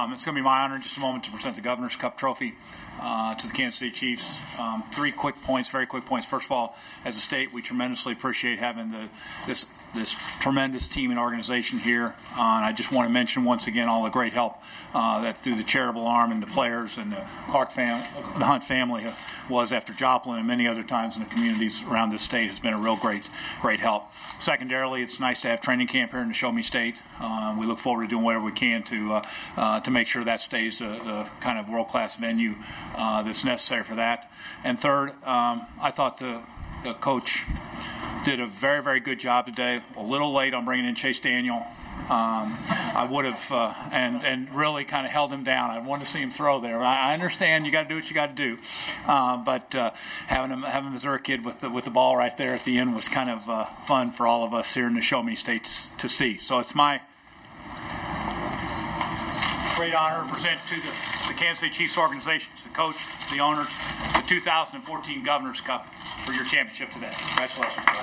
It's going to be my honor in just a moment to present the Governor's Cup Trophy to the Kansas City Chiefs. 3 quick points, very quick points. First of all, as a state, we tremendously appreciate having this tremendous team and organization here. And I just want to mention once again all the great help that through the charitable arm and the players and the the Hunt family was after Joplin and many other times in the communities around this state has been a real great help. Secondarily, it's nice to have training camp here in the Show Me State. We look forward to doing whatever we can to make sure that stays the kind of world-class venue that's necessary for that. And third, I thought the coach did a very, very good job today. A little late on bringing in Chase Daniel. I would have and really kind of held him down. I wanted to see him throw there. I understand you got to do what you got to do, but having a Missouri kid with the ball right there at the end was kind of fun for all of us here in the Show Me State to see. So it's my great honor to present to the Kansas City Chiefs organizations, the coach, the owners, the 2014 Governor's Cup for your championship today. Congratulations.